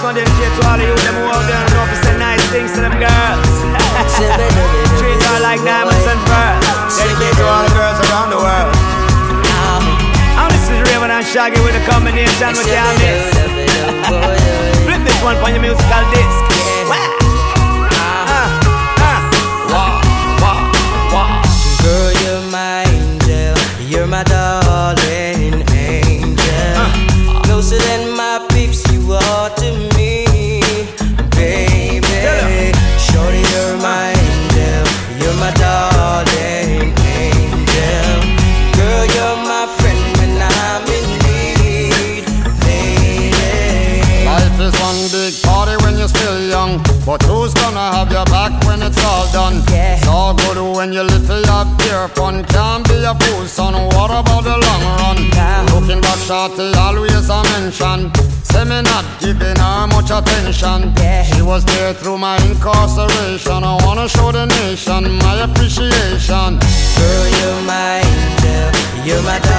one dedicated to all of you, them who out there and know if you say nice things to them girls. Treat her like diamonds and pearls. Dedicated to all the girls around the world. And this is Raven and Shaggy with a combination with your miss. Flip this one on your musical disc. Girl, you're my angel, you're my darling angel. Closer than my peeps, you are to me, baby. Shorty, you're my angel, you're my darling angel. Girl, you're my friend when I'm in need, baby. Life is one big party when you're still young, but who's gonna have your back when it's all done? Yeah. It's all good when you live for your pure fun. Can't be a fool, son, what about the long run? Yeah. Looking back, shorty, always a mention. Say me not giving her much attention. Yeah. She was there through my incarceration. I wanna show the nation my appreciation. Girl, you're my angel, you're my